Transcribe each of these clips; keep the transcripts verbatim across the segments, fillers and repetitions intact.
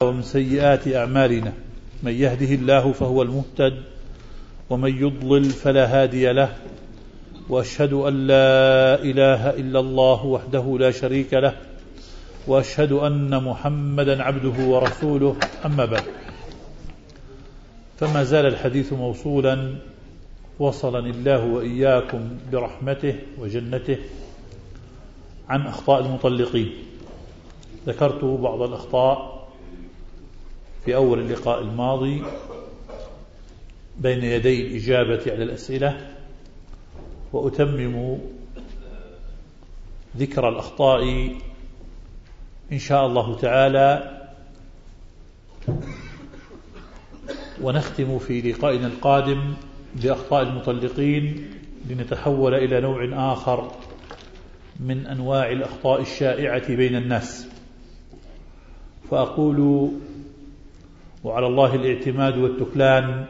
ومن سيئات أعمالنا من يهده الله فهو المهتد ومن يضلل فلا هادي له، وأشهد أن لا إله إلا الله وحده لا شريك له، وأشهد أن محمدا عبده ورسوله. أما بعد، فما زال الحديث موصولا وصلني الله وإياكم برحمته وجنته عن أخطاء المطلقين. ذكرت بعض الأخطاء في أول اللقاء الماضي بين يدي الإجابة على الأسئلة، وأتمم ذكر الأخطاء إن شاء الله تعالى، ونختم في لقائنا القادم بأخطاء المطلقين لنتحول إلى نوع آخر من أنواع الأخطاء الشائعة بين الناس. فأقول: وعلى الله الاعتماد والتكلان،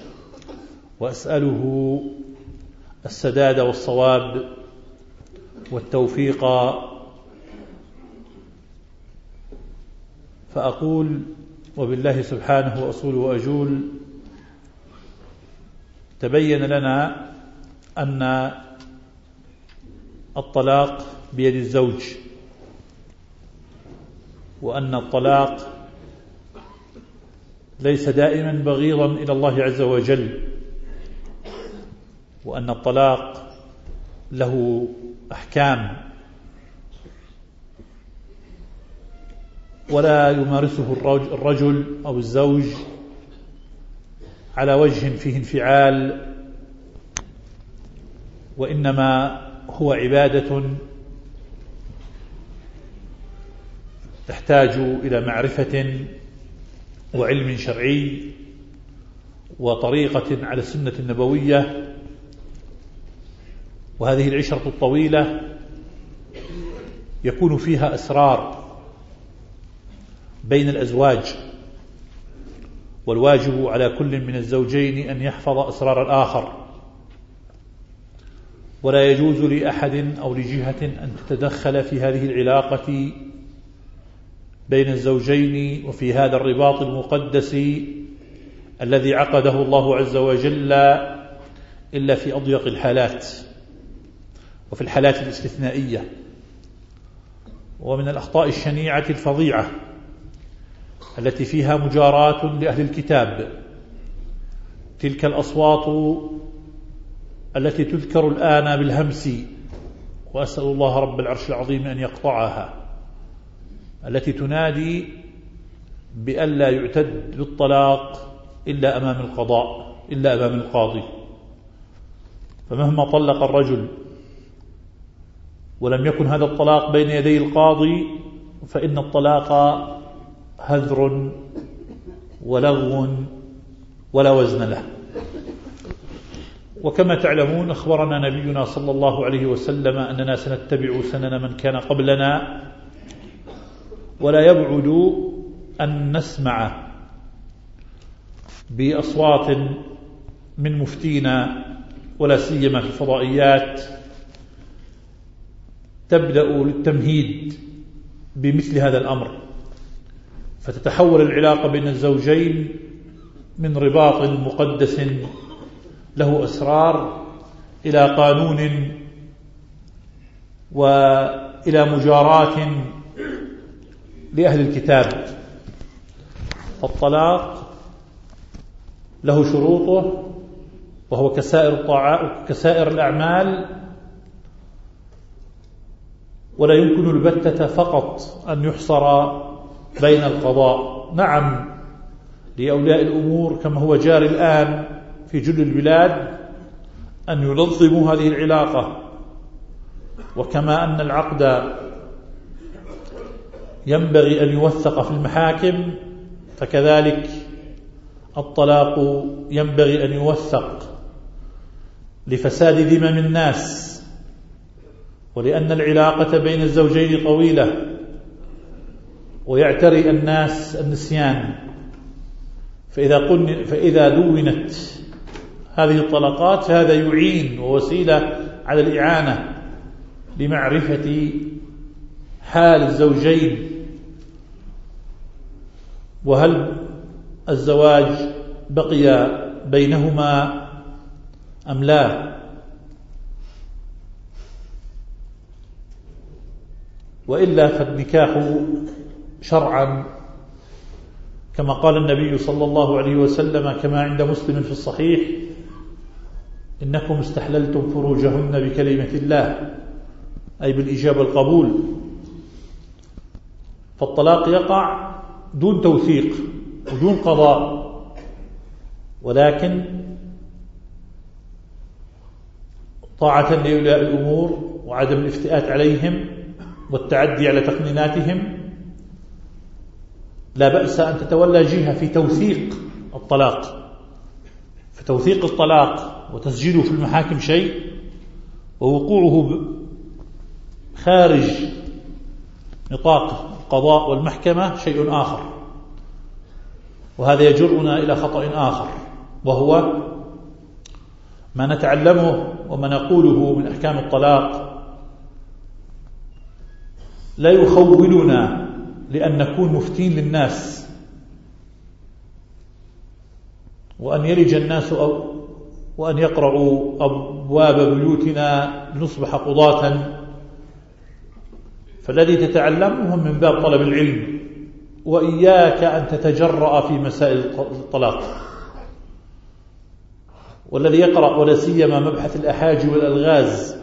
وأسأله السداد والصواب والتوفيق. فأقول: وبالله سبحانه وأصول وأجول، تبين لنا أن الطلاق بيد الزوج، وأن الطلاق ليس دائما بغيضا إلى الله عز وجل، وأن الطلاق له أحكام ولا يمارسه الرجل أو الزوج على وجه فيه انفعال، وإنما هو عبادة تحتاج إلى معرفة وعلم شرعي وطريقة على السنة النبوية. وهذه العشرة الطويلة يكون فيها أسرار بين الأزواج، والواجب على كل من الزوجين أن يحفظ أسرار الآخر، ولا يجوز لأحد أو لجهة أن تتدخل في هذه العلاقة بين الزوجين وفي هذا الرباط المقدس الذي عقده الله عز وجل، إلا في أضيق الحالات وفي الحالات الاستثنائية. ومن الأخطاء الشنيعة الفظيعة التي فيها مجاراة لأهل الكتاب تلك الأصوات التي تذكر الآن بالهمس، وأسأل الله رب العرش العظيم أن يقطعها، التي تنادي بألا يعتد بالطلاق إلا أمام القضاء، إلا أمام القاضي. فمهما طلق الرجل ولم يكن هذا الطلاق بين يدي القاضي، فإن الطلاق هذر ولغو ولا وزن له. وكما تعلمون، أخبرنا نبينا صلى الله عليه وسلم أننا سنتبع سنن من كان قبلنا، ولا يبعد أن نسمع بأصوات من مفتينا، ولا سيما في الفضائيات، تبدأ للتمهيد بمثل هذا الأمر، فتتحول العلاقة بين الزوجين من رباط مقدس له أسرار إلى قانون وإلى مجاراة لأهل الكتاب. فالطلاق له شروطه، وهو كسائر الطاعات كسائر الأعمال، ولا يمكن البتة فقط أن يحصر بين القضاء. نعم، لأولياء الأمور كما هو جاري الآن في جل البلاد أن ينظموا هذه العلاقة، وكما أن العقد ينبغي أن يوثق في المحاكم، فكذلك الطلاق ينبغي أن يوثق لفساد ذمم الناس، ولأن العلاقة بين الزوجين طويلة ويعتري الناس النسيان. فإذا, قلن فإذا دونت هذه الطلقات فهذا يعين ووسيلة على الإعانة لمعرفة حال الزوجين وهل الزواج بقي بينهما أم لا؟ وإلا فالنكاح شرعا كما قال النبي صلى الله عليه وسلم كما عند مسلم في الصحيح: إنكم استحللتم فروجهن بكلمة الله، أي بالإجابة والقبول. فالطلاق يقع دون توثيق ودون قضاء، ولكن طاعة لأولياء الأمور وعدم الافتئات عليهم والتعدي على تقنيناتهم لا بأس أن تتولى جهة في توثيق الطلاق. فتوثيق الطلاق وتسجيله في المحاكم شيء، ووقوعه خارج نطاق القضاء والمحكمة شيء آخر. وهذا يجرنا إلى خطأ آخر، وهو ما نتعلمه وما نقوله من أحكام الطلاق لا يخولنا لأن نكون مفتين للناس، وأن يلج الناس أو وأن يقرعوا أبواب بيوتنا لنصبح قضاة. فالذي تتعلمه من باب طلب العلم، وإياك أن تتجرأ في مسائل الطلاق. والذي يقرأ ولا سيما مبحث الأحاجي والألغاز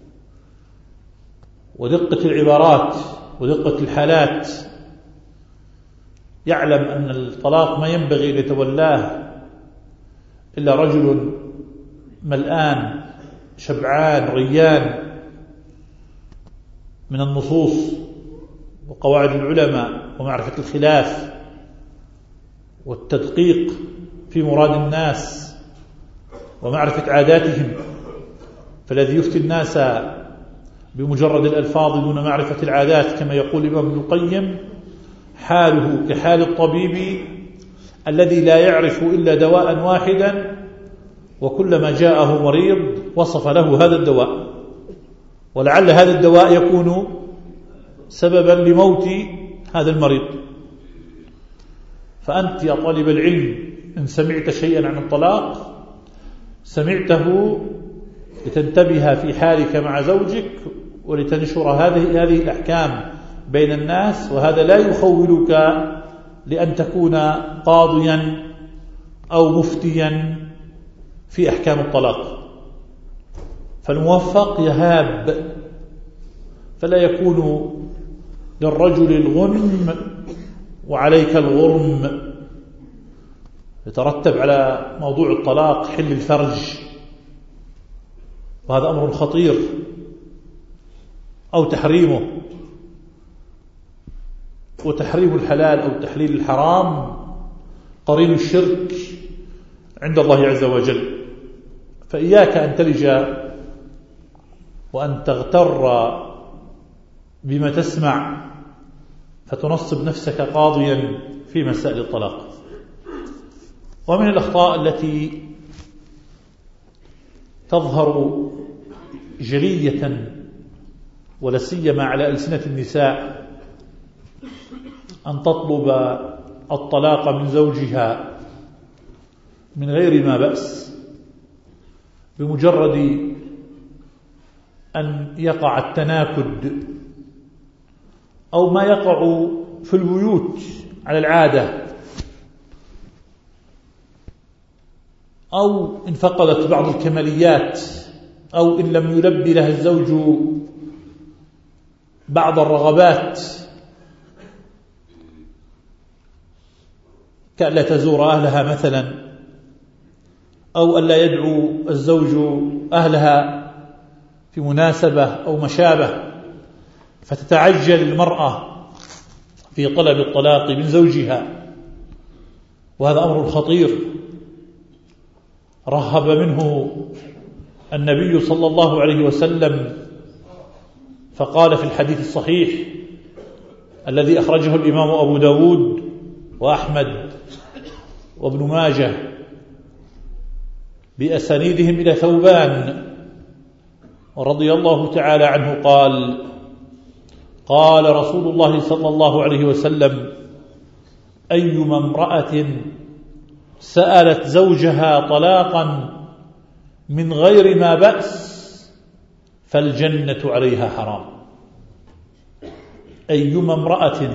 ودقة العبارات ودقة الحالات يعلم أن الطلاق ما ينبغي أن يتولاه إلا رجل ملآن شبعان ريان من النصوص وقواعد العلماء ومعرفة الخلاف والتدقيق في مراد الناس ومعرفة عاداتهم. فالذي يفتي الناس بمجرد الألفاظ دون معرفة العادات كما يقول الإمام ابن القيم حاله كحال الطبيب الذي لا يعرف إلا دواء واحدا، وكلما جاءه مريض وصف له هذا الدواء، ولعل هذا الدواء يكون سببا لموت هذا المريض. فأنت يا طالب العلم إن سمعت شيئا عن الطلاق سمعته لتنتبه في حالك مع زوجك ولتنشر هذه هذه الأحكام بين الناس، وهذا لا يخولك لأن تكون قاضيا أو مفتيا في أحكام الطلاق. فالموفق يهاب، فلا يكون للرجل الغنم وعليك الغرم. يترتب على موضوع الطلاق حل الفرج، وهذا أمر خطير، أو تحريمه. وتحريم الحلال أو تحليل الحرام قرين الشرك عند الله عز وجل. فإياك أن تلج وأن تغتر بما تسمع فتنصب نفسك قاضيا في مسائل الطلاق. ومن الأخطاء التي تظهر جلية ولا سيما على ألسنة النساء أن تطلب الطلاق من زوجها من غير ما بأس، بمجرد أن يقع التناكد أو ما يقع في البيوت على العادة، أو إن فقدت بعض الكماليات، أو إن لم يلبي لها الزوج بعض الرغبات كألا تزور أهلها مثلا، أو ألا يدعو الزوج أهلها في مناسبة أو مشابه، فتتعجل المرأة في طلب الطلاق من زوجها. وهذا أمر خطير رهب منه النبي صلى الله عليه وسلم، فقال في الحديث الصحيح الذي أخرجه الإمام أبو داود وأحمد وابن ماجه بأسانيدهم إلى ثوبان رضي الله تعالى عنه قال: قال رسول الله صلى الله عليه وسلم: أيما امرأة سألت زوجها طلاقا من غير ما بأس فالجنة عليها حرام. أيما امرأة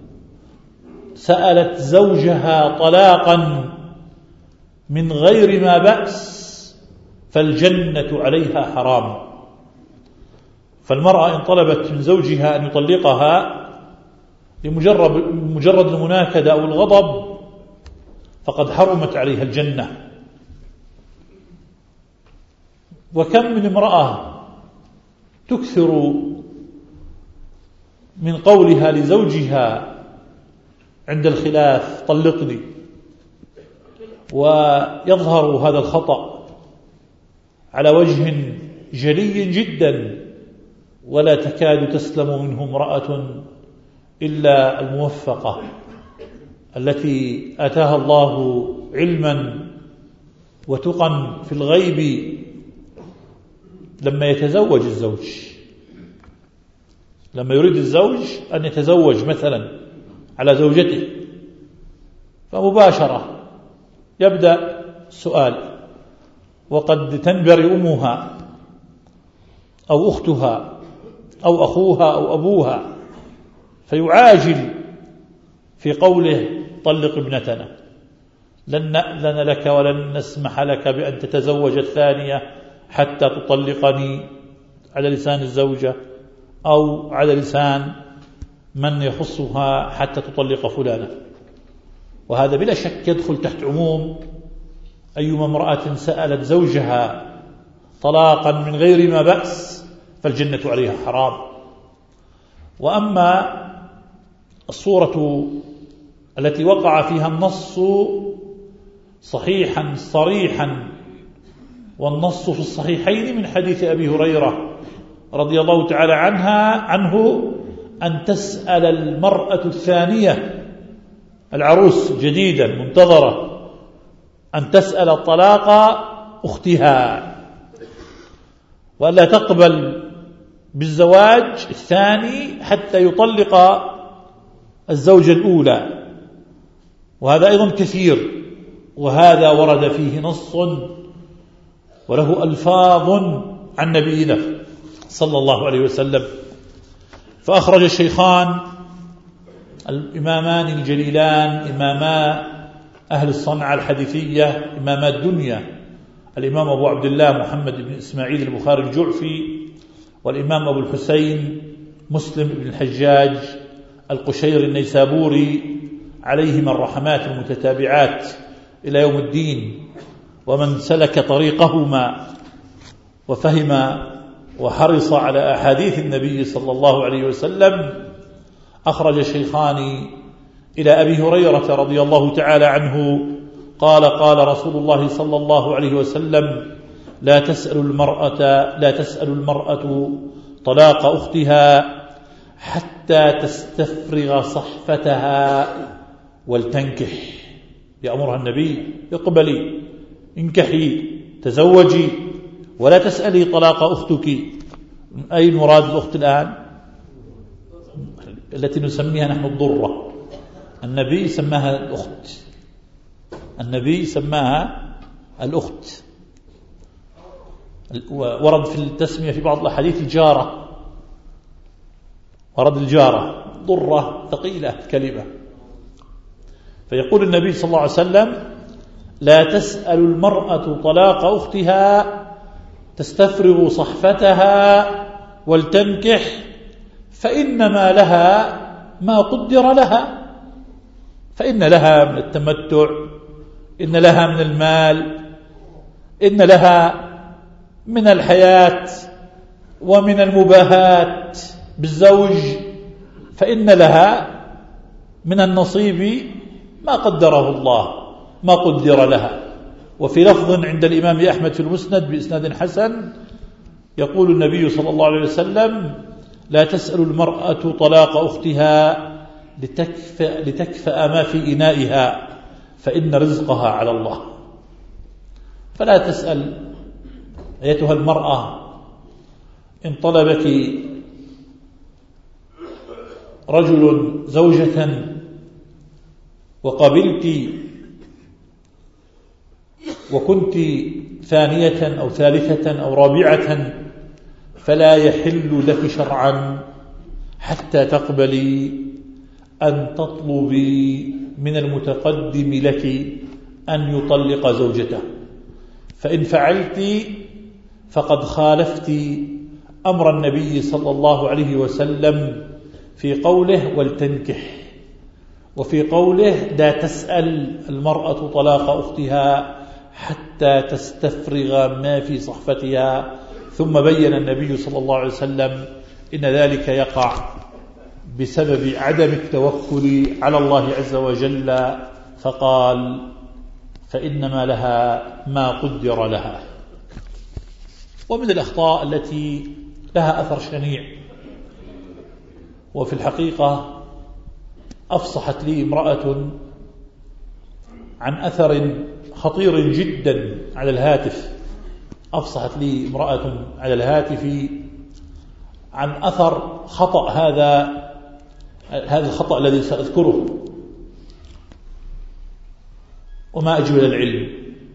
سألت زوجها طلاقا من غير ما بأس فالجنة عليها حرام. فالمرأة إن طلبت من زوجها أن يطلقها لمجرد مجرد المناكدة أو الغضب فقد حرمت عليها الجنة. وكم من امرأة تكثر من قولها لزوجها عند الخلاف طلقني، ويظهر هذا الخطأ على وجه جلي جدا ولا تكاد تسلم منه امرأة إلا الموفقة التي آتاها الله علما وتقا في الغيب لما يتزوج الزوج، لما يريد الزوج أن يتزوج مثلا على زوجته فمباشرة يبدأ السؤال، وقد تنبري أمها أو أختها أو أخوها أو أبوها فيعاجل في قوله طلق ابنتنا، لن نأذن لك ولن نسمح لك بأن تتزوج الثانية حتى تطلقني، على لسان الزوجة أو على لسان من يخصها حتى تطلق فلانة. وهذا بلا شك يدخل تحت عموم أيما امرأة سألت زوجها طلاقا من غير ما بأس فالجنة عليها حرام. وأما الصورة التي وقع فيها النص صحيحا صريحا، والنص في الصحيحين من حديث أبي هريرة رضي الله تعالى عنها عنه أن تسأل المرأة الثانية العروس جديدا منتظرة أن تسأل طلاق أختها، ولا تقبل بالزواج الثاني حتى يطلق الزوجة الأولى. وهذا أيضا كثير، وهذا ورد فيه نص وله ألفاظ عن نبينا صلى الله عليه وسلم. فأخرج الشيخان الإمامان الجليلان إماما أهل الصنعة الحديثية إماما الدنيا، الإمام أبو عبد الله محمد بن إسماعيل البخاري الجعفي، والإمام أبو الحسين مسلم بن الحجاج القشيري النيسابوري، عليهما الرحمات المتتابعات إلى يوم الدين. ومن سلك طريقهما وفهم وحرص على أحاديث النبي صلى الله عليه وسلم أخرج الشيخان إلى أبي هريرة رضي الله تعالى عنه قال قال رسول الله صلى الله عليه وسلم لا تسأل المرأة لا تسأل المرأة طلاق أختها حتى تستفرغ صحفتها ولتنكح. يأمرها النبي اقبلي انكحي تزوجي ولا تسألي طلاق أختك. أي مراد الأخت الآن؟ التي نسميها نحن الضرة. النبي سماها الأخت، النبي سماها الأخت. ورد في التسمية في بعض الأحاديث الجارة، ورد الجارة ضرة ثقيلة كلمة. فيقول النبي صلى الله عليه وسلم لا تسأل المرأة طلاق أختها تستفرغ صحفتها ولتنكح فإنما لها ما قدر لها، فإن لها من التمتع، إن لها من المال، إن لها من الحياة ومن المباهات بالزوج، فإن لها من النصيب ما قدره الله ما قدر لها. وفي لفظ عند الإمام أحمد في المسند بإسناد حسن يقول النبي صلى الله عليه وسلم لا تسأل المرأة طلاق أختها لتكفأ, لتكفأ ما في إنائها فإن رزقها على الله. فلا تسأل أيتها المرأة إن طلبك رجل زوجة وقبلت وكنت ثانية أو ثالثة أو رابعة فلا يحل لك شرعا حتى تقبلي أن تطلبي من المتقدم لك أن يطلق زوجته، فإن فعلت فقد خالفت أمر النبي صلى الله عليه وسلم في قوله ولتنكح، وفي قوله لا تسأل المرأة طلاق أختها حتى تستفرغ ما في صحفتها. ثم بين النبي صلى الله عليه وسلم إن ذلك يقع بسبب عدم التوكل على الله عز وجل، فقال فإنما لها ما قدر لها. ومن الأخطاء التي لها أثر شنيع، وفي الحقيقة أفصحت لي امرأة عن أثر خطير جدا على الهاتف أفصحت لي امرأة على الهاتف عن أثر خطأ هذا هذا الخطأ الذي سأذكره. وما أجمل العلم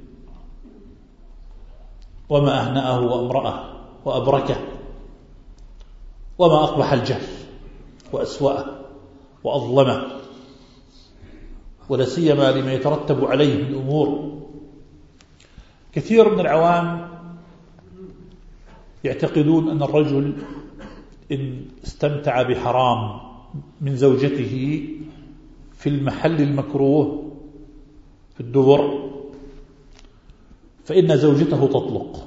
وما أهنأه وأمرأه وأبركه، وما أقبح الجهل وأسوأه وأظلمه، ولا سيما لما يترتب عليه من أمور. كثير من العوام يعتقدون أن الرجل إن استمتع بحرام من زوجته في المحل المكروه في الدبر فإن زوجته تطلق.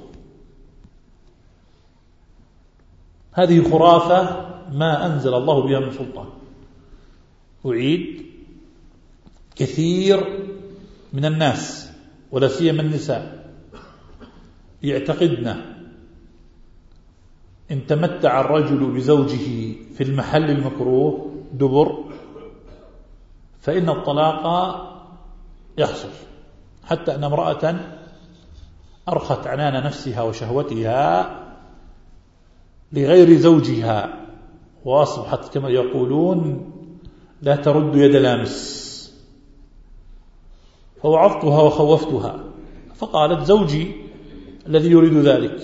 هذه خرافة ما أنزل الله بها من سلطان. أعيد، كثير من الناس ولا سيما النساء يعتقدن إن تمتع الرجل بزوجه في المحل المكروه دبر فإن الطلاق يحصل، حتى أن امرأة أرخت عنان نفسها وشهوتها لغير زوجها وأصبحت كما يقولون لا ترد يد لامس، فوعظتها وخوفتها فقالت زوجي الذي يريد ذلك.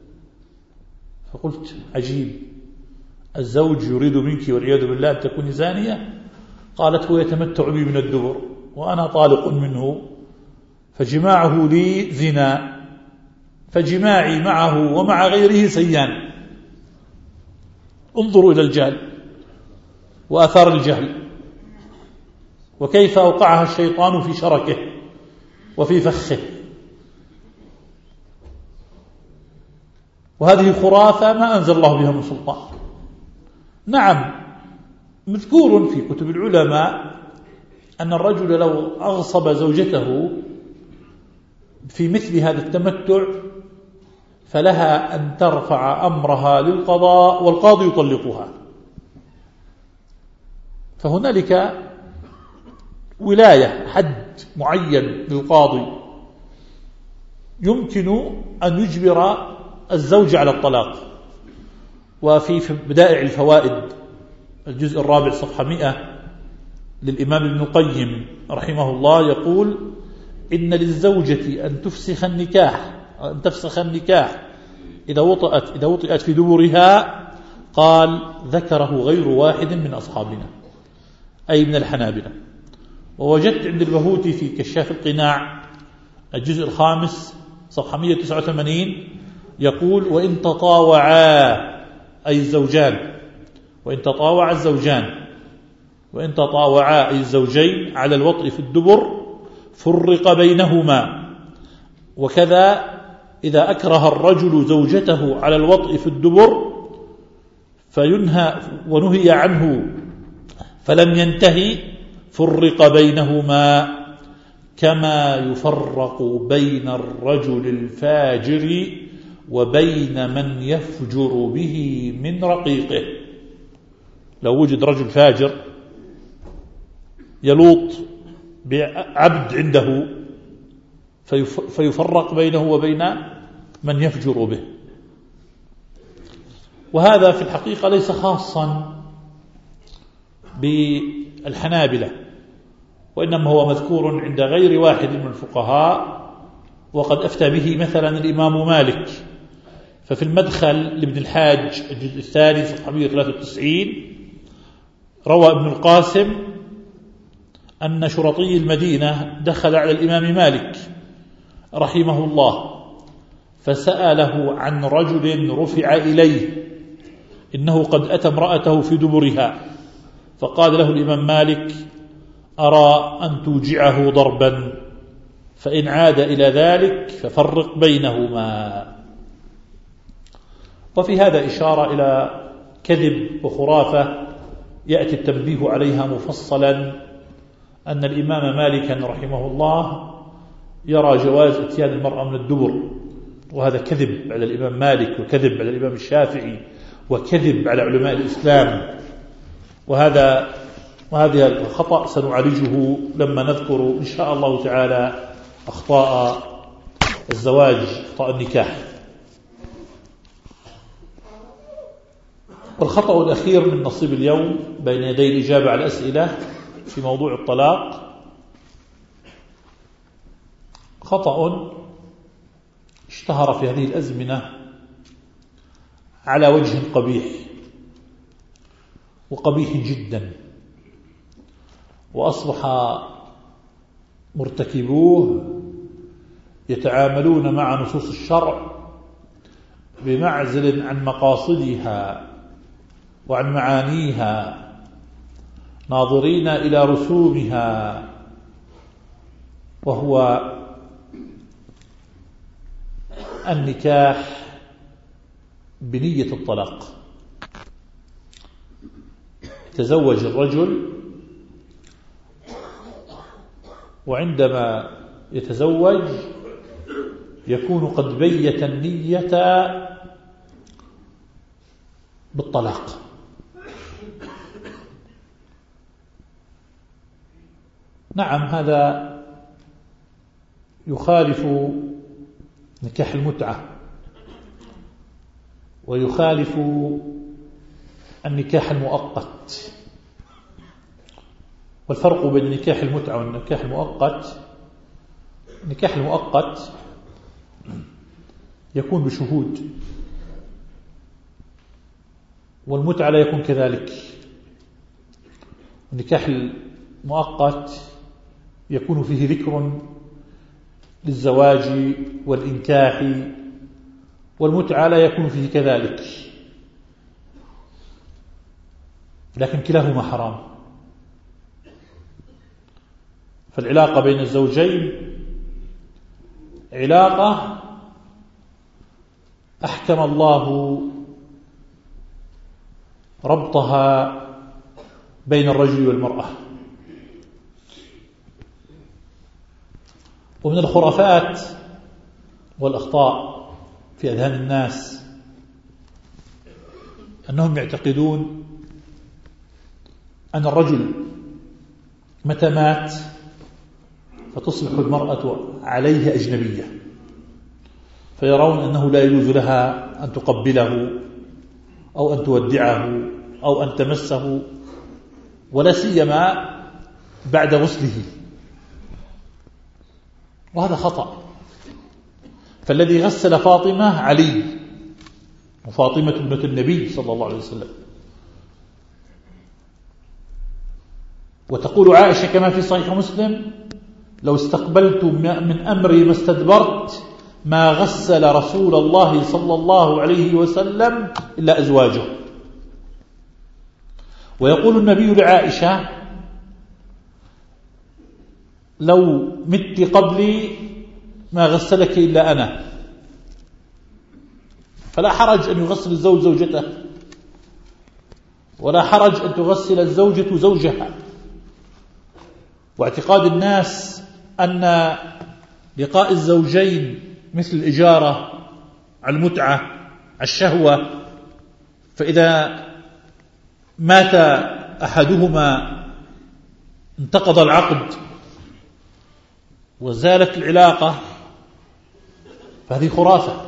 فقلت عجيب، الزوج يريد منك والعياذ بالله أن تكوني زانية؟ قالت هو يتمتع بي من الدبر وأنا طالق منه، فجماعه لي زنا، فجماعي معه ومع غيره سيان. انظروا إلى الجهل وآثار الجهل، وكيف أوقعها الشيطان في شركه وفي فخه. وهذه خرافة ما أنزل الله بها من سلطان. نعم، مذكور في كتب العلماء أن الرجل لو أغصب زوجته في مثل هذا التمتع فلها أن ترفع أمرها للقضاء والقاضي يطلقها. فهنالك ولاية، حد معين للقاضي يمكن أن يجبر الزوج على الطلاق. وفي بدائع الفوائد الجزء الرابع صفحة مئة للإمام ابن القيم رحمه الله يقول إن للزوجة أن تفسخ النكاح أن تفسخ النكاح إذا وطئت إذا وطئت في دبرها. قال ذكره غير واحد من أصحابنا أي من الحنابلة. ووجدت عند البهوتي في كشاف القناع الجزء الخامس صفحة مئة وتسعة وثمانين يقول وإن تطاوعا أي الزوجان وإن تطاوع الزوجان وإن تطاوعا أي الزوجين على الوطء في الدبر فرق بينهما. وكذا إذا أكره الرجل زوجته على الوطء في الدبر فينهى ونهي عنه فلم ينتهي فرق بينهما كما يفرق بين الرجل الفاجر وبين من يفجر به من رقيقه. لو وجد رجل فاجر يلوط بعبد عنده فيفرق بينه وبين من يفجر به. وهذا في الحقيقة ليس خاصا بالحنابلة، وإنما هو مذكور عند غير واحد من الفقهاء، وقد أفتى به مثلا الإمام مالك. ففي المدخل لابن الحاج الجزء الثاني صفحة مئة وثلاثة وتسعين روى ابن القاسم أن شرطي المدينة دخل على الإمام مالك رحمه الله فسأله عن رجل رفع إليه إنه قد أتى امرأته في دبرها، فقال له الإمام مالك: أرى أن توجعه ضربا، فإن عاد إلى ذلك ففرق بينهما. وفي هذا إشارة إلى كذب وخرافة يأتي التنبيه عليها مفصلا، أن الإمام مالكا رحمه الله يرى جواز اتيان المرأة من الدبر، وهذا كذب على الإمام مالك، وكذب على الإمام الشافعي، وكذب على علماء الإسلام. وهذا وهذا الخطأ سنعالجه لما نذكر إن شاء الله تعالى أخطاء الزواج، أخطاء النكاح. والخطأ الأخير من نصيب اليوم بين يدي الإجابة على الأسئلة في موضوع الطلاق خطأ اشتهر في هذه الأزمنة على وجه قبيح، وقبيح جدا، وأصبح مرتكبوه يتعاملون مع نصوص الشرع بمعزل عن مقاصدها وعن معانيها، ناظرين إلى رسومها، وهو النكاح بنية الطلاق. يتزوج الرجل، وعندما يتزوج يكون قد بيت النية بالطلاق. نعم، هذا يخالف نكاح المتعة، ويخالف النكاح المؤقت. والفرق بين نكاح المتعة والنكاح المؤقت: النكاح المؤقت يكون بشهود، والمتعة لا يكون كذلك. النكاح المؤقت يكون فيه ذكر للزواج والإنكاح، والمتعة لا يكون فيه كذلك، لكن كلاهما حرام. فالعلاقة بين الزوجين علاقة أحكم الله ربطها بين الرجل والمرأة. ومن الخرافات والأخطاء في أذهان الناس أنهم يعتقدون أن الرجل متى مات فتصبح المرأة عليه أجنبية، فيرون أنه لا يجوز لها أن تقبله أو أن تودعه أو أن تمسه، ولا سيما بعد غسله. وهذا خطأ. فالذي غسل فاطمة علي، وفاطمة ابنة النبي صلى الله عليه وسلم. وتقول عائشة كما في صحيح مسلم: لو استقبلت من أمري ما استدبرت ما غسل رسول الله صلى الله عليه وسلم إلا أزواجه. ويقول النبي لعائشة: لو مت قبلي ما غسلك إلا أنا. فلا حرج أن يغسل الزوج زوجته، ولا حرج أن تغسل الزوجة زوجها. واعتقاد الناس أن لقاء الزوجين مثل الإجارة على المتعة على الشهوة، فإذا مات أحدهما انتقض العقد وزالت العلاقة. فهذه خرافة،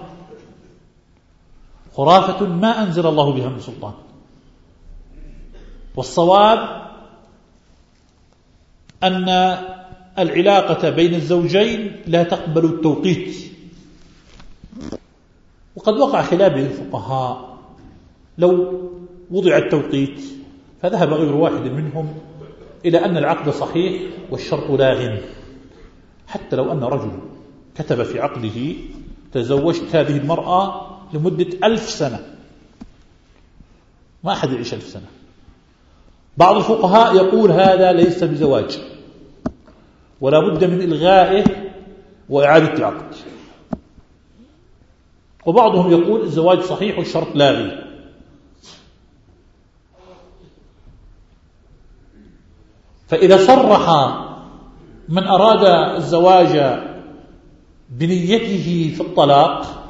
خرافة ما أنزل الله بها من سلطان. والصواب أن العلاقة بين الزوجين لا تقبل التوقيت، وقد وقع خلاف بين الفقهاء لو وضع التوقيت، فذهب غير واحد منهم إلى أن العقد صحيح والشرط لاغ، حتى لو أن رجل كتب في عقده تزوجت هذه المرأة لمدة ألف سنة، ما أحد يعيش ألف سنة. بعض الفقهاء يقول هذا ليس بزواج ولا بد من إلغائه وإعادة العقد، وبعضهم يقول الزواج صحيح والشرط لاغي. فإذا صرح من أراد الزواج بنيته في الطلاق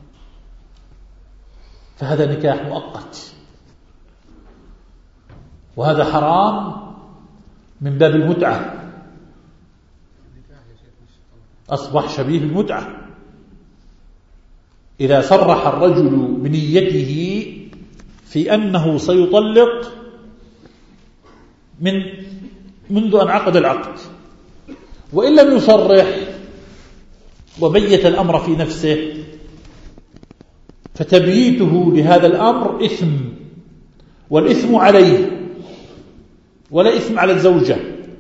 فهذا نكاح مؤقت، وهذا حرام من باب المتعة، أصبح شبيه المتعة. إذا صرح الرجل بنيته في أنه سيطلق من منذ أن عقد العقد، وإن لم يصرح وبيت الأمر في نفسه فتبييته لهذا الأمر إثم، والإثم عليه ولا إثم على الزوجة.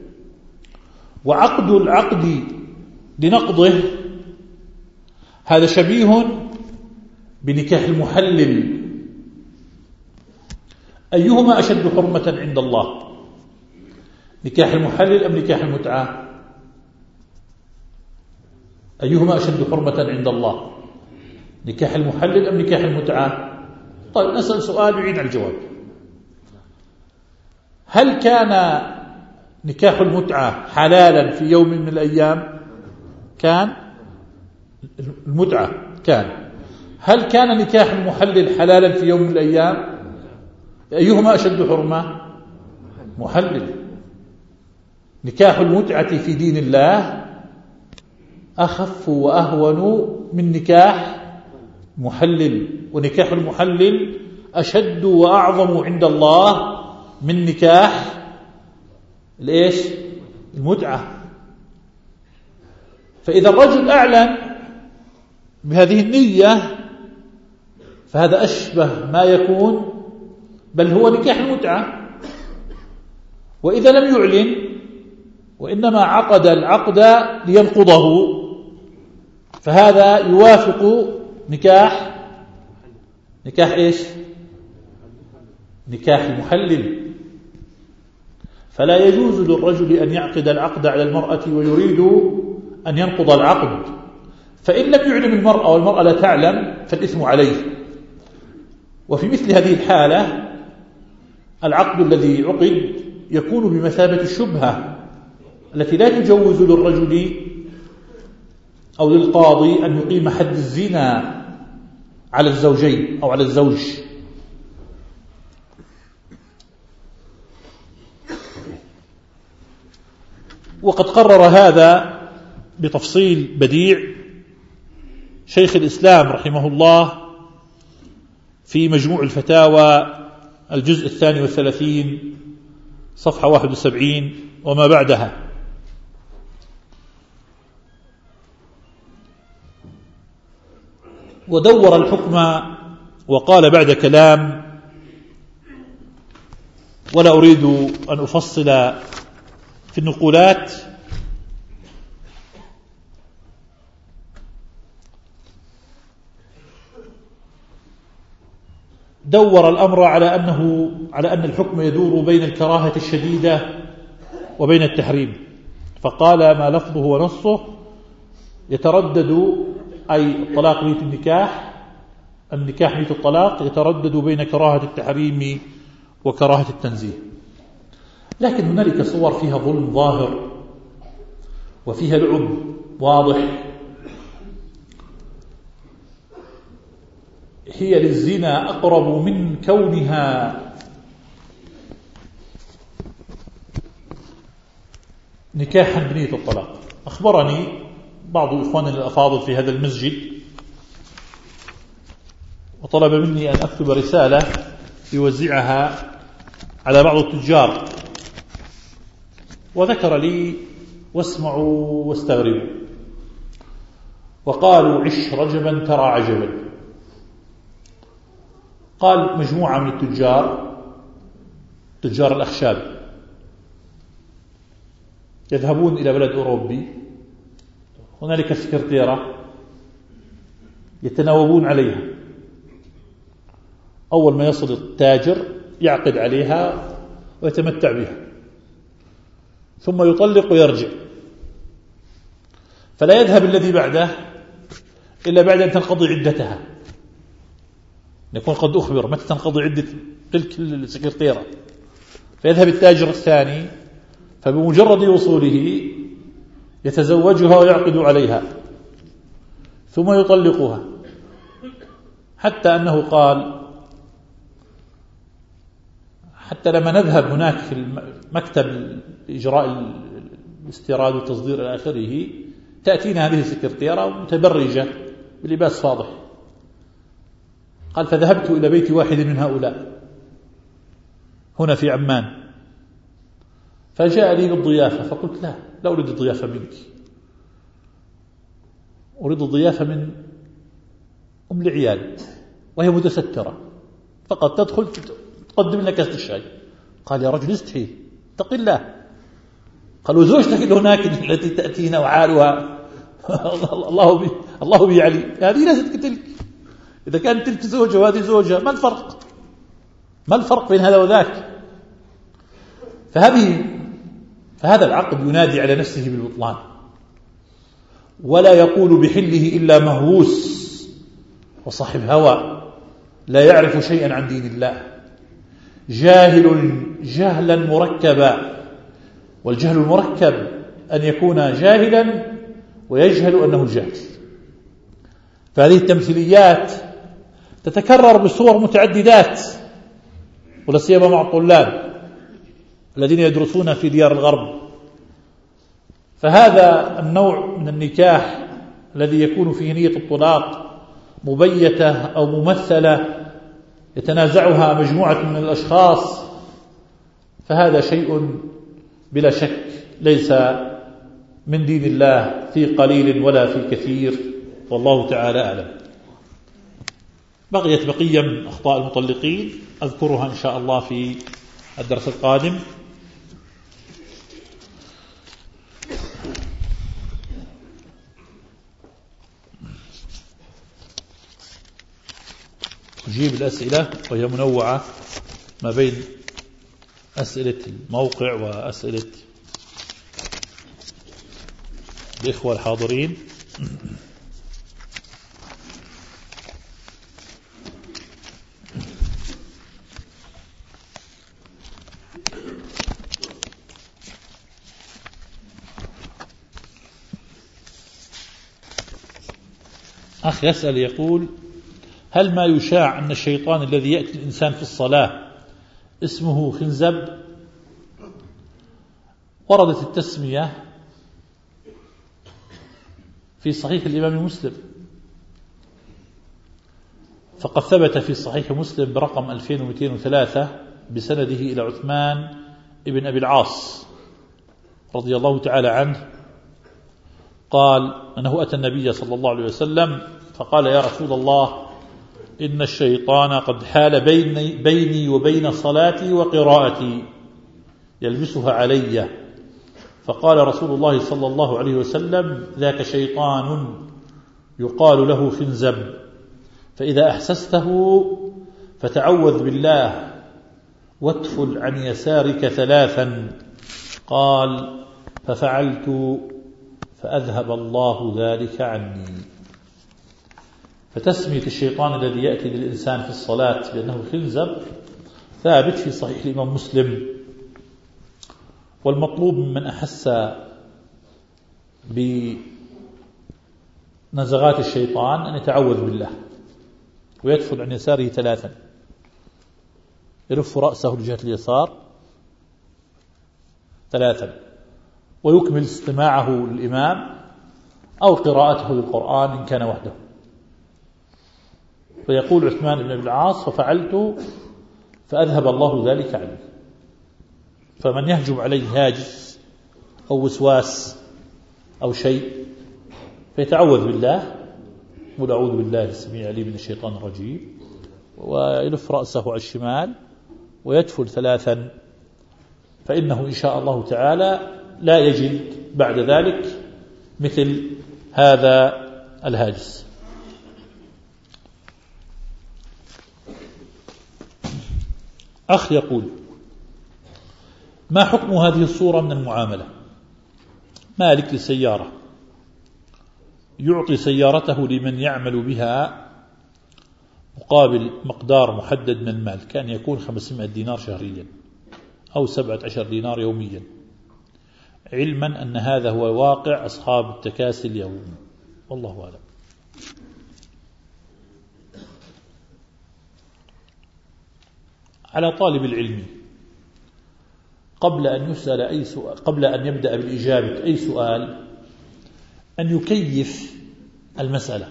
وعقد العقد لنقضه هذا شبيه بنكاح المحلل. أيهما أشد حرمة عند الله، نكاح المحلل أم نكاح المتعة؟ أيهما أشد حرمة عند الله، نكاح المحلل أم نكاح المتعة؟ طيب نسأل سؤال يعين الجواب. هل كان نكاح المتعة حلالا في يوم من الأيام؟ كان المتعة كان. هل كان نكاح المحلل حلالا في يوم من الأيام؟ أيهما أشد حرمة؟ محلل. نكاح المتعة في دين الله أخف وأهون من نكاح محلل، ونكاح المحلل أشد وأعظم عند الله من نكاح الإيش؟ المتعة. فإذا الرجل أعلن بهذه النية فهذا أشبه ما يكون، بل هو نكاح المتعة. وإذا لم يعلن وإنما عقد العقد لينقضه فهذا يوافق نكاح نكاح إيش؟ نكاح المحلل. فلا يجوز للرجل أن يعقد العقد على المرأة ويريد أن ينقض العقد، فإن لم يعلم المرأة والمرأة لا تعلم فالإثم عليه. وفي مثل هذه الحالة العقد الذي عقد يكون بمثابة الشبهة التي لا تجوز للرجل أو للقاضي أن يقيم حد الزنا على الزوجين أو على الزوج. وقد قرر هذا بتفصيل بديع شيخ الإسلام رحمه الله في مجموع الفتاوى الجزء الثاني والثلاثين صفحة واحد وسبعين وما بعدها. ودور الحكم وقال بعد كلام ولا أريد أن أفصل في النقولات، دور الأمر على أنه على أن الحكم يدور بين الكراهة الشديدة وبين التحريم، فقال ما لفظه ونصه يتردد، أي الطلاق نية النكاح، النكاح نية الطلاق يتردد بين كراهة التحريم وكراهة التنزيه. لكن هنالك صور فيها ظلم ظاهر وفيها لعب واضح، هي للزنا أقرب من كونها نكاحا بنية الطلاق. أخبرني بعض إخواننا الأفاضل في هذا المسجد وطلب مني أن أكتب رسالة يوزعها على بعض التجار وذكر لي واسمعوا واستغربوا، وقالوا عش رجبا ترى عجبا. قال مجموعة من التجار، تجار الأخشاب، يذهبون إلى بلد أوروبي، هنالك سكرتيرة يتناوبون عليها، أول ما يصل التاجر يعقد عليها ويتمتع بها، ثم يطلق ويرجع، فلا يذهب الذي بعده إلا بعد أن تنقضي عدتها، يكون قد أخبر متى تنقضي عدة تلك السكرتيرة، فيذهب التاجر الثاني، فبمجرد وصوله يتزوجها ويعقد عليها ثم يطلقها، حتى أنه قال حتى لما نذهب هناك في المكتب إجراء الاستيراد والتصدير إلى آخره، تأتينا هذه السكرتيرة متبرجة بلباس فاضح. قال فذهبت إلى بيت واحد من هؤلاء هنا في عمان، فجاء لي بالضيافة، فقلت لا لا أريد الضيافة منك، أريد الضيافة من أم العيال وهي متسترة، فقط تدخل تقدم لك كاس الشاي. قال يا رجل استحي اتق الله. قال وزوجتك اللي هناك التي تأتينا وعالها الله بي الله بي علي، هذه ليست كتلك، إذا كانت تلك زوجة وهذه زوجة ما الفرق؟ ما الفرق بين هذا وذاك؟ فهذه فهذا العقد ينادي على نفسه بالبطلان، ولا يقول بحله إلا مهووس وصاحب هوى لا يعرف شيئا عن دين الله، جاهل جهلا مركبا، والجهل المركب أن يكون جاهلا ويجهل أنه جاهل. فهذه التمثيليات تتكرر بصور متعددات، ولا سيما مع الطلاب الذين يدرسون في ديار الغرب. فهذا النوع من النكاح الذي يكون فيه نية الطلاق مبيتة أو ممثلة يتنازعها مجموعة من الأشخاص، فهذا شيء بلا شك ليس من دين الله في قليل ولا في كثير، والله تعالى أعلم. بقيت بقية من أخطاء المطلقين أذكرها إن شاء الله في الدرس القادم. نجيب الأسئلة وهي منوعة ما بين أسئلة الموقع وأسئلة الإخوة الحاضرين. أخ يسأل يقول هل ما يشاع أن الشيطان الذي يأتي الإنسان في الصلاة اسمه خنزب؟ وردت التسمية في صحيح الإمام مسلم، فقد ثبت في صحيح مسلم برقم ألفين ومئتين وثلاثة بسنده إلى عثمان ابن أبي العاص رضي الله تعالى عنه قال أنه أتى النبي صلى الله عليه وسلم فقال يا رسول الله إن الشيطان قد حال بيني, بيني وبين صلاتي وقراءتي يلبسها علي. فقال رسول الله صلى الله عليه وسلم ذاك شيطان يقال له خنزب، فإذا أحسسته فتعوذ بالله واتفل عن يسارك ثلاثا. قال ففعلت فأذهب الله ذلك عني. فتسمية الشيطان الذي يأتي للإنسان في الصلاة بأنه خنزب ثابت في صحيح الإمام مسلم، والمطلوب من أحس بنزغات الشيطان أن يتعوذ بالله ويدفل عن يساره ثلاثا، يلف رأسه لجهة اليسار ثلاثا، ويكمل استماعه للإمام أو قراءته للقرآن إن كان وحده. فيقول عثمان بن أبي العاص ففعلت فأذهب الله ذلك عني. فمن يهجم عليه هاجس أو وسواس أو شيء، فيتعوذ بالله، قل أعوذ بالله السميع العليم من الشيطان الرجيم، ويلف رأسه على الشمال ويتفل ثلاثا، فإنه إن شاء الله تعالى لا يجد بعد ذلك مثل هذا الهاجس. أخ يقول: ما حكم هذه الصورة من المعاملة؟ مالك لسيارة يعطي سيارته لمن يعمل بها مقابل مقدار محدد من المال، كان يكون خمسمائة دينار شهريا أو سبعة عشر دينار يوميا، علما أن هذا هو واقع أصحاب التكاسي اليوم، والله أعلم. على طالب العلم قبل أن يسأل أي سؤال، قبل أن يبدأ بالإجابة أي سؤال، أن يكيف المسألة،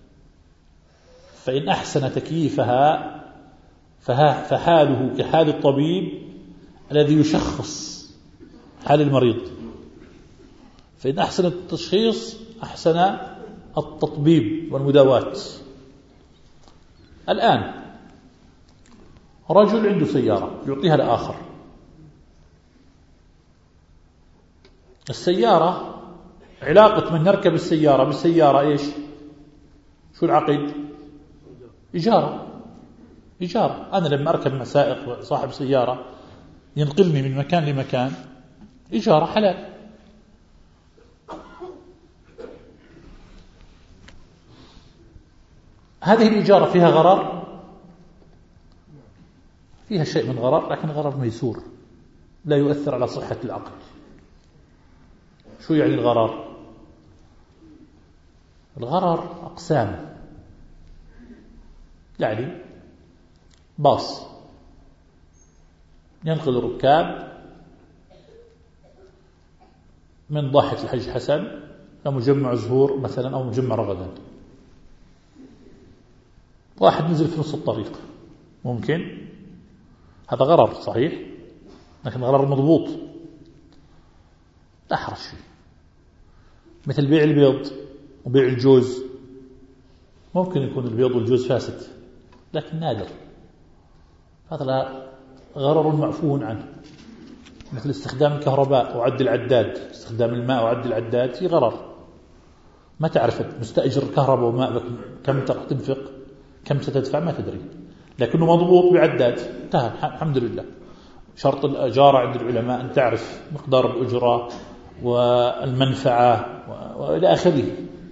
فإن أحسن تكييفها فحاله كحال الطبيب الذي يشخص حال المريض، فإن أحسن التشخيص أحسن التطبيب والمداواة. الآن رجل عنده سيارة يعطيها لآخر، السيارة علاقة من يركب السيارة بالسيارة إيش؟ شو العقد؟ إجارة. إجارة. أنا لما أركب مسائق صاحب سيارة ينقلني من مكان لمكان، إجارة حلال. هذه الإجارة فيها غرر، فيها شيء من غرر، لكن غرر ميسور لا يؤثر على صحة العقد. شو يعني الغرر؟ الغرر أقسام، يعني باص ينقل الركاب من ضاحية الحج حسن لمجمع زهور مثلا أو مجمع رغدان، واحد نزل في نص الطريق، ممكن هذا غرر صحيح، لكن غرر مضبوط لا حرج فيه. مثل بيع البيض وبيع الجوز، ممكن يكون البيض والجوز فاسد لكن نادر، هذا لا غرر معفو عنه. مثل استخدام الكهرباء وعد العداد، استخدام الماء وعد العداد في غرر، ما تعرف مستأجر كهرباء وماء كم راح تنفق، كم ستدفع ما تدري، لكنه مضبوط بعداد، انتهى الحمد لله. شرط الأجارة عند العلماء أن تعرف مقدار الأجرة والمنفعة وإلى آخره.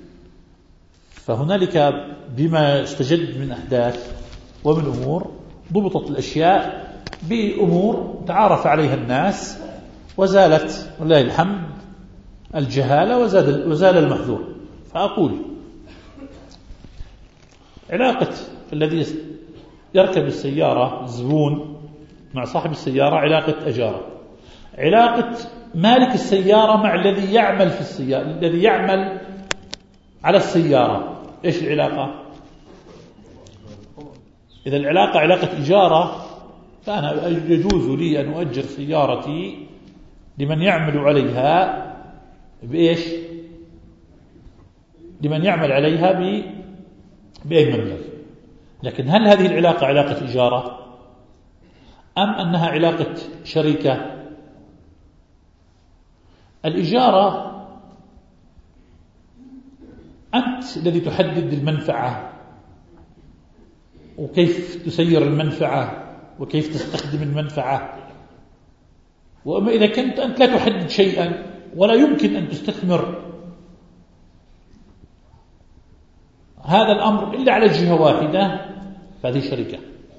فهنالك بما استجد من أحداث ومن أمور ضبطت الأشياء بأمور تعارف عليها الناس، وزالت والله الحمد الجهالة وزاد وزال المحذور. فأقول علاقة الذي يركب السيارة الزبون مع صاحب السيارة علاقة أجارة، علاقة مالك السيارة مع الذي يعمل في السيارة، الذي يعمل على السيارة، إيش العلاقة؟ إذا العلاقة علاقة إجارة، فأنا يجوز لي أن أؤجر سيارتي لمن يعمل عليها بإيش؟ لمن يعمل عليها ب... بأي مبلغ. لكن هل هذه العلاقة علاقة إجارة أم أنها علاقة شركة؟ الإجارة أنت الذي تحدد المنفعة وكيف تسير المنفعة وكيف تستخدم المنفعة. وأما إذا كنت أنت لا تحدد شيئا ولا يمكن أن تستثمر هذا الأمر إلا على جهة واحدة، فهذه شركة.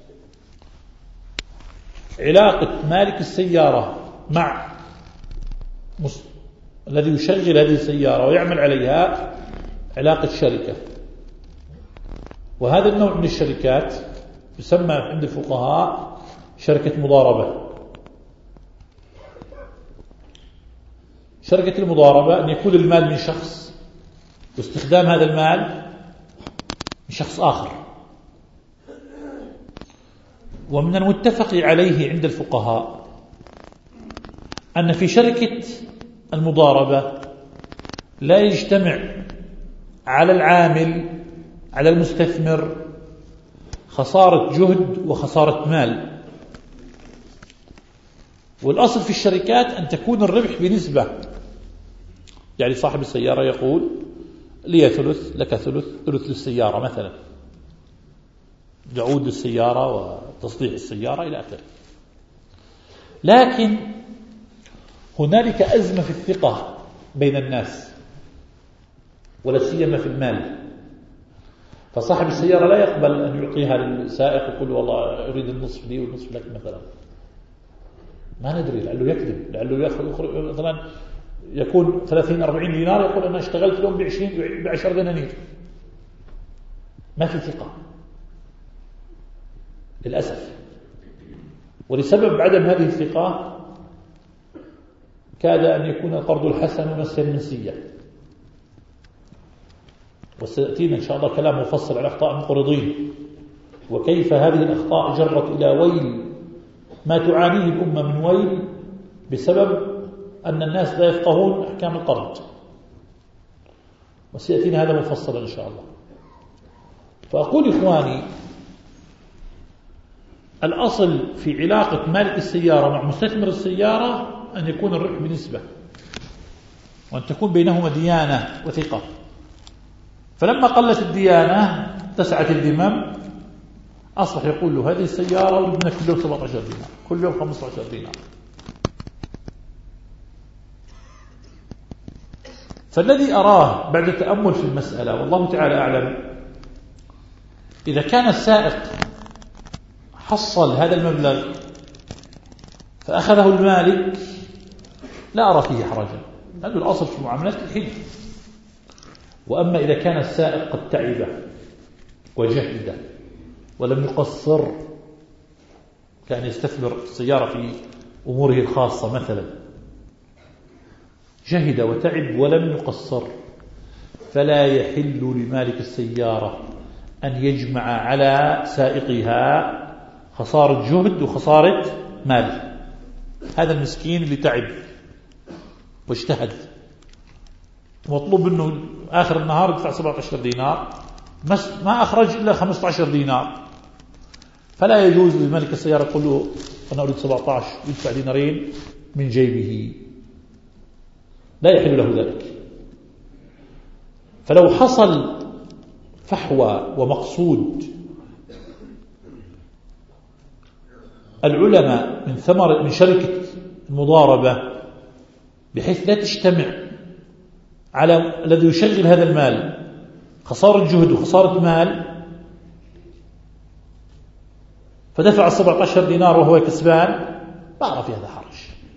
علاقة مالك السيارة مع مس... الذي يشغل هذه السيارة ويعمل عليها علاقة شركة، وهذا النوع من الشركات يسمى عند الفقهاء شركة مضاربة. شركة المضاربة أن يكون المال من شخص واستخدام هذا المال من شخص آخر. ومن المتفق عليه عند الفقهاء أن في شركة المضاربة لا يجتمع على العامل على المستثمر خسارة جهد وخسارة مال. والأصل في الشركات أن تكون الربح بنسبة، يعني صاحب السيارة يقول لي ثلث لك ثلث، ثلث للسيارة مثلا، جعود السيارة وتصليح السيارة إلى آخره. لكن هنالك أزمة في الثقة بين الناس ولا سيما في المال، فصاحب السيارة لا يقبل أن يعطيها للسائق ويقول والله أريد النصف لي والنصف لك مثلا، ما ندري، لعله يكذب، لعله يأخذ مثلا يكون ثلاثين أربعين دينار يقول أنا اشتغلت لهم بعشرين بعشر دنانير. ما في ثقة للأسف، ولسبب عدم هذه الثقة كاد أن يكون القرض الحسن مسا منسيا. وسيأتينا إن شاء الله كلام مفصل على أخطاء المقرضين وكيف هذه الأخطاء جرت إلى ويل ما تعانيه الأمة من ويل بسبب أن الناس لا يفقهون أحكام القرض، وسيأتينا هذا مفصلا إن شاء الله. فأقول إخواني، الأصل في علاقة مالك السيارة مع مستثمر السيارة أن يكون الربح بنسبة، وأن تكون بينهما ديانة وثقة. فلما قلت الديانة اتسعت الذمم، أصبح يقول له هذه السيارة ولدنا كل يوم سبعة عشر دينار، كل يوم خمسة عشر دينار. فالذي أراه بعد التأمل في المسألة والله تعالى أعلم، إذا كان السائق حصل هذا المبلغ فأخذه المالك لا أرى فيه حرجا، لأنه الأصل في المعاملات الحل. وأما إذا كان السائق قد تعب وجهد ولم يقصر، كان يستثمر السيارة في أموره الخاصة مثلا، جهد وتعب ولم يقصر، فلا يحل لمالك السيارة أن يجمع على سائقها خسارة جهد وخسارة مال. هذا المسكين اللي تعب واجتهد مطلوب منه آخر النهار يدفع سبعة عشر دينار، ما أخرج إلا خمسة عشر دينار، فلا يجوز لمالك السيارة يقول له أنا أريد سبعة عشر يدفع دينارين من جيبه، لا يحل له ذلك. فلو حصل فحوى ومقصود العلماء من ثمر من شركة المضاربة بحيث لا تجتمع على الذي يشغل هذا المال خسارة جهد وخسارة مال، فدفع السبعة عشر دينار وهو كسبان، ما أرى في هذا حرج،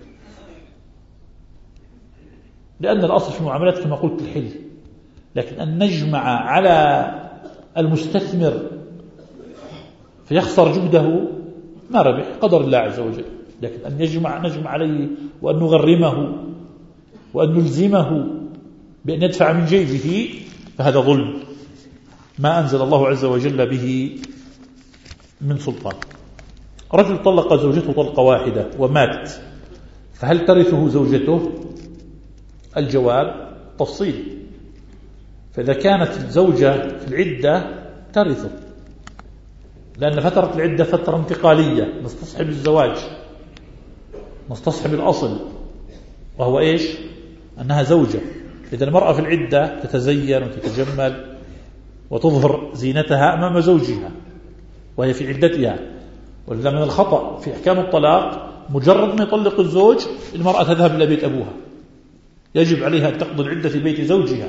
لأن الأصل في المعاملات كما قلت الحل. لكن أن نجمع على المستثمر فيخسر جهده ما ربح، قدر الله عز وجل. لكن أن يجمع نجمع عليه وأن نغرمه وأن نلزمه بأن يدفع من جيبه، فهذا ظلم ما أنزل الله عز وجل به من سلطان. رجل طلق زوجته طلقة واحدة ومات، فهل ترثه زوجته؟ الجواب تفصيل. فإذا كانت الزوجة في العدة ترثه، لأن فترة العدة فترة انتقالية نستصحب الزواج، نستصحب الأصل، وهو إيش؟ أنها زوجة. إذا المرأة في العدة تتزين وتتجمل وتظهر زينتها أمام زوجها وهي في عدتها. ولذا من الخطأ في أحكام الطلاق مجرد ما يطلق الزوج المرأة تذهب إلى بيت أبوها، يجب عليها أن تقضي العدة في بيت زوجها.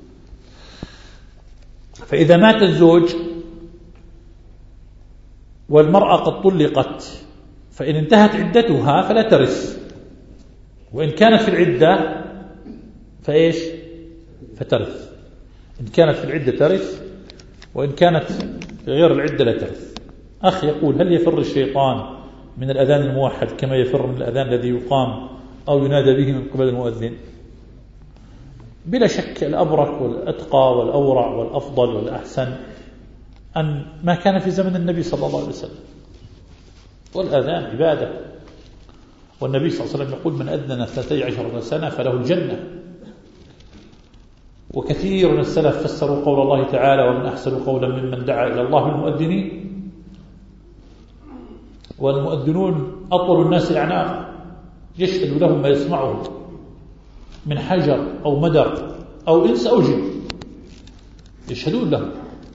فإذا مات الزوج والمرأة قد طلقت، فإن انتهت عدتها فلا ترث، وإن كانت في العدة فإيش؟ فترث. إن كانت في العدة ترث، وإن كانت في غير العدة لا ترث. أخ يقول هل يفر الشيطان من الأذان الموحد كما يفر من الأذان الذي يقام أو ينادى به من قبل المؤذن؟ بلا شك الأبرك والأتقى والأورع والأفضل والأحسن أن ما كان في زمن النبي صلى الله عليه وسلم، والأذان عبادة، والنبي صلى الله عليه وسلم يقول من أذن اثنتي عشرة سنة فله الجنة. وكثير من السلف فسروا قول الله تعالى ومن أحسن قولا ممن دعا إلى الله بالمؤذنين، والمؤذنون أطول الناس أعناق، يشهد لهم ما يسمعه من حجر أو مدر أو إنس أو جن، يشهدون له.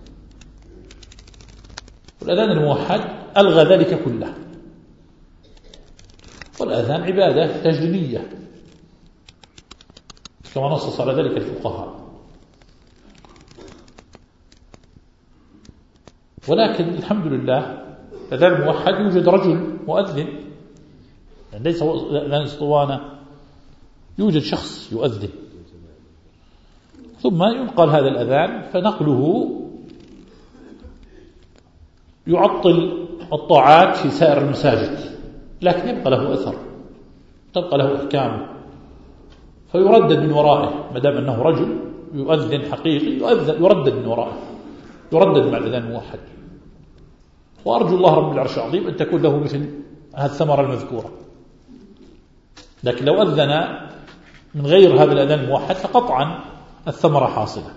والأذان الموحد ألغى ذلك كله، والأذان عبادة تجديدية كما نصص على ذلك الفقهاء. ولكن الحمد لله الأذان الموحد يوجد رجل مؤذن، يعني ليس أذان اسطوانة، يوجد شخص يؤذن، ثم ينقل هذا الأذان، فنقله يعطل الطاعات في سائر المساجد، لكن يبقى له أثر، تبقى له أحكامه، فيردد من ورائه ما دام أنه رجل يؤذن حقيقي، يؤذن يردد من ورائه، يردد مع الأذان الموحد. وأرجو الله رب العرش العظيم أن تكون له مثل هذه الثمرة المذكورة. لكن لو أذن من غير هذا الأذان الموحد فقطعا الثمرة حاصلة.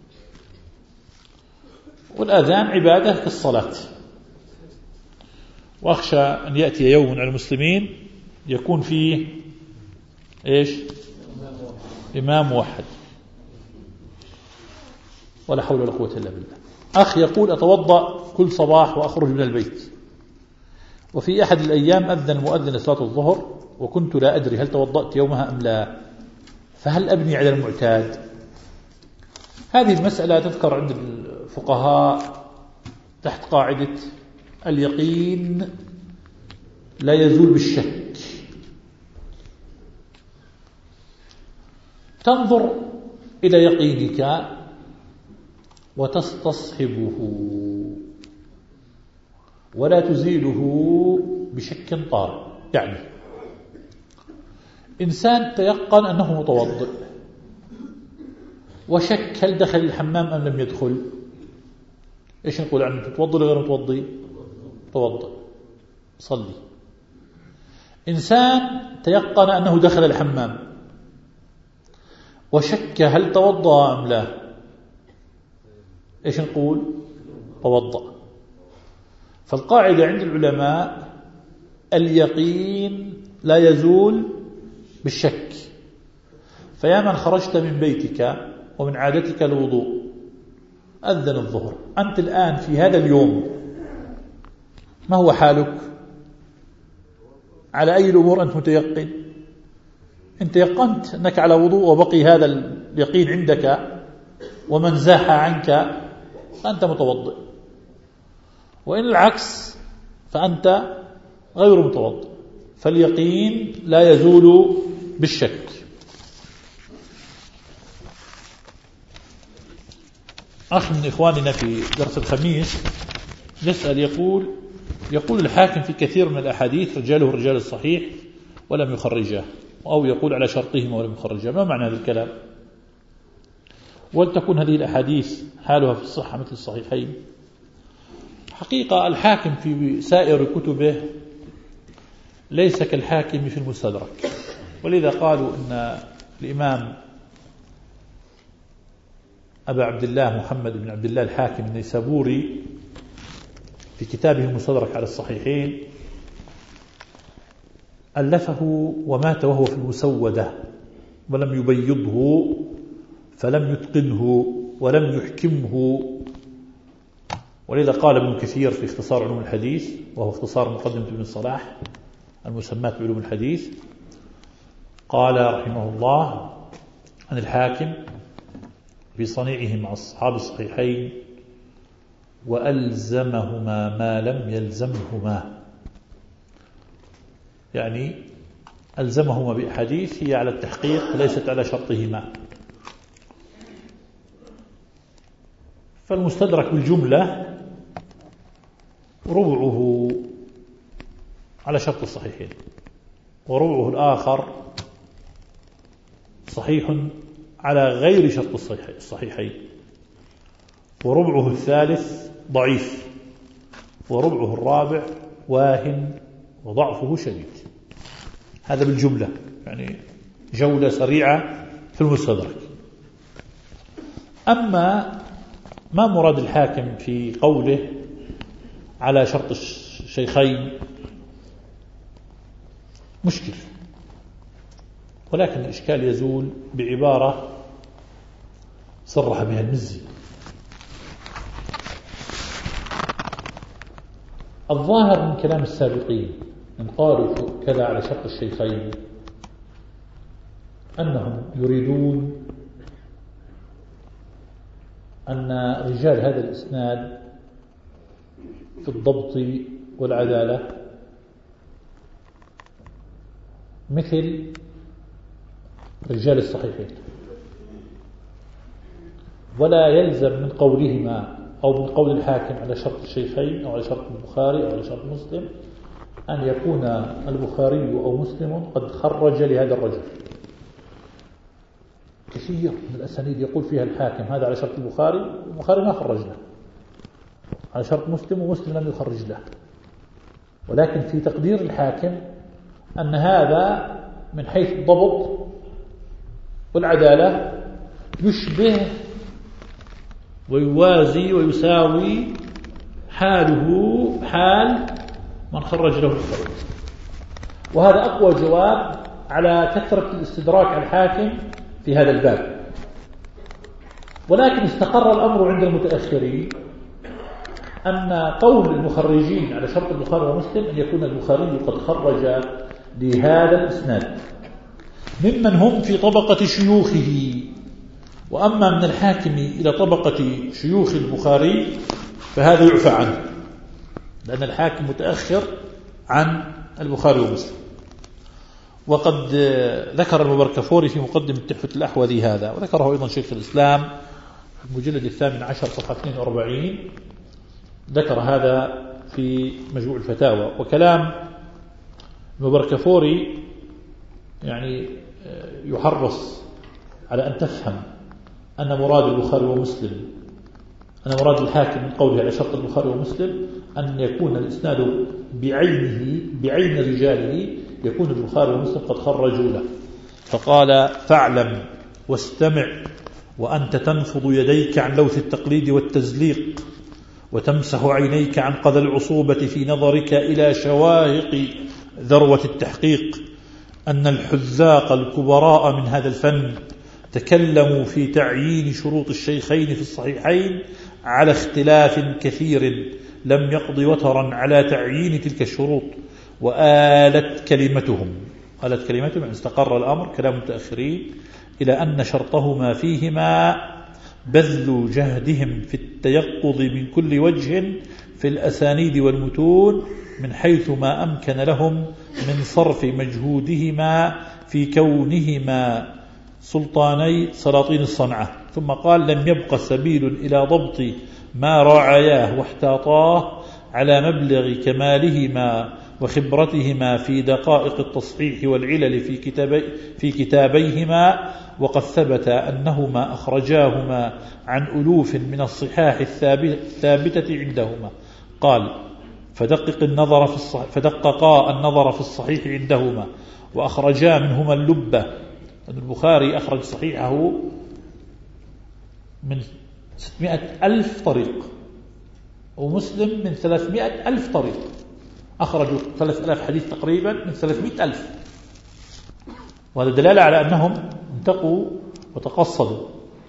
والأذان عبادة كالصلاة، وأخشى أن يأتي يوم على المسلمين يكون فيه إيش؟ إمام موحد، ولا حول ولا قوة إلا بالله. أخ يقول أتوضأ كل صباح وأخرج من البيت، وفي أحد الأيام أذن المؤذن لصلاة الظهر وكنت لا أدري هل توضأت يومها أم لا، فهل أبني على المعتاد؟ هذه المسألة تذكر عند الفقهاء تحت قاعدة اليقين لا يزول بالشك. تنظر إلى يقينك وتستصحبه ولا تزيله بشك طارئ. يعني إنسان تيقن أنه متوضئ وشك هل دخل الحمام أم لم يدخل، إيش نقول عنه؟ تتوضئ ولا غير متوضئ؟ توضئ، صلي. إنسان تيقن أنه دخل الحمام وشك هل توضأ أم لا، إيش نقول؟ توضأ. فالقاعدة عند العلماء اليقين لا يزول بالشك. فيا من خرجت من بيتك ومن عادتك الوضوء، أذن الظهر، أنت الآن في هذا اليوم ما هو حالك؟ على أي الأمور أنت متيقن؟ أنت يقنت أنك على وضوء وبقي هذا اليقين عندك ومن زاح عنك فأنت متوضئ، وإن العكس فأنت غير متوضئ. فاليقين لا يزول بالشك. أخ من إخواننا في درس الخميس يسأل يقول يقول الحاكم في كثير من الأحاديث رجاله رجال الصحيح ولم يخرجه، أو يقول على شرطهما ولم يخرجه. ما معنى هذا الكلام؟ ولتكن هذه الأحاديث حالها في الصحة مثل الصحيحين؟ حقيقة الحاكم في سائر كتبه ليس كالحاكم في المستدرك، ولذا قالوا أن الإمام أبا عبد الله محمد بن عبد الله الحاكم النيسابوري في كتابه المستدرك على الصحيحين ألفه ومات وهو في المسودة ولم يبيضه فلم يتقنه ولم يحكمه. ولذا قال ابن كثير في اختصار علوم الحديث، وهو اختصار مقدمة ابن الصلاح المسمات بعلوم الحديث، قال رحمه الله عن الحاكم في صنيعه مع أصحاب الصحيحين وألزمهما ما لم يلزمهما، يعني ألزمهما بأحاديث هي على التحقيق ليست على شرطهما. فالمستدرك بالجملة ربعه على شرط الصحيحين، وربعه الآخر صحيح على غير شرط الصحيحين، وربعه الثالث ضعيف، وربعه الرابع واهن وضعفه شديد. هذا بالجملة، يعني جولة سريعة في المستدرك. أما ما مراد الحاكم في قوله على شرط الشيخين مشكل، ولكن الإشكال يزول بعبارة صرح بها المزي. الظاهر من كلام السابقين من قالوا كذا على شرط الشيخين أنهم يريدون أن رجال هذا الإسناد في الضبط والعدالة مثل رجال الصحيحين، ولا يلزم من قولهما أو من قول الحاكم على شرط الشيخين أو على شرط البخاري أو على شرط مسلم أن يكون البخاري أو مسلم قد خرج لهذا الرجل. كثير من الأسانيد يقول فيها الحاكم هذا على شرط البخاري، البخاري ما خرج له، على شرط مسلم ومسلم لم يخرج له، ولكن في تقدير الحاكم أن هذا من حيث الضبط والعدالة يشبه ويوازي ويساوي حاله حال من خرج له البخاري. وهذا أقوى جواب على كثرة الاستدراك على الحاكم في هذا الباب. ولكن استقر الأمر عند المتأخرين أن قول المخرجين على شرط البخاري ومسلم أن يكون البخاري قد خرج لهذا الإسناد ممن هم في طبقة شيوخه. وأما من الحاكم إلى طبقة شيوخ البخاري فهذا يعفى عنه، لأن الحاكم متأخر عن البخاري ومسلم. وقد ذكر المبركفوري في مقدمة تحفة الأحوذي هذا، وذكره أيضا شيخ الإسلام في المجلد الثامن عشر صفحة اثنين وأربعين، ذكر هذا في مجموع الفتاوى. وكلام المبركفوري يعني يحرص على أن تفهم أن مراد البخاري ومسلم أن مراد الحاكم من قوله على شرط البخاري ومسلم أن يكون الإسناد بعينه بعين رجاله يكون البخاري ومسلم قد خرجوا له. فقال: فاعلم واستمع وأنت تنفض يديك عن لوث التقليد والتزليق، وتمسح عينيك عن قذى العصوبة في نظرك إلى شواهق ذروة التحقيق، أن الحذاق الكبراء من هذا الفن تكلموا في تعيين شروط الشيخين في الصحيحين على اختلاف كثير لم يقض وترا على تعيين تلك الشروط، وآلت كلمتهم آلت كلمتهم يعني استقر الأمر كلام المتأخرين إلى أن شرطهما فيهما بذل جهدهم في التيقظ من كل وجه في الأسانيد والمتون من حيث ما أمكن لهم من صرف مجهودهما في كونهما سلطاني سلاطين الصنعة. ثم قال: لم يبق سبيل إلى ضبط ما راعياه واحتاطاه على مبلغ كمالهما وخبرتهما في دقائق التصحيح والعلل في, كتابي في كتابيهما، وقد ثبت أنهما أخرجاهما عن ألوف من الصحاح الثابتة عندهما. قال: فدقق النظر في الصحيح فدققا النظر في الصحيح عندهما وأخرجا منهما اللبة. البخاري أخرج صحيحه من ستمائة ألف طريق، ومسلم من ثلاثمائة ألف طريق، أخرجوا ثلاثة آلاف حديث تقريبا من ثلاثمائة ألف. وهذا دلالة على أنهم انتقوا وتقصدوا.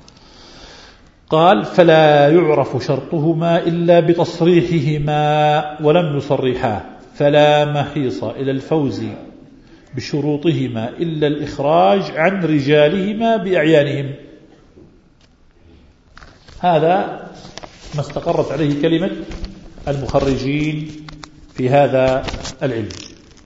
قال: فلا يعرف شرطهما إلا بتصريحهما ولم يصرحا، فلا محيص إلى الفوز بشروطهما إلا الإخراج عن رجالهما بأعيانهم. هذا ما استقرت عليه كلمة المخرجين في هذا العلم.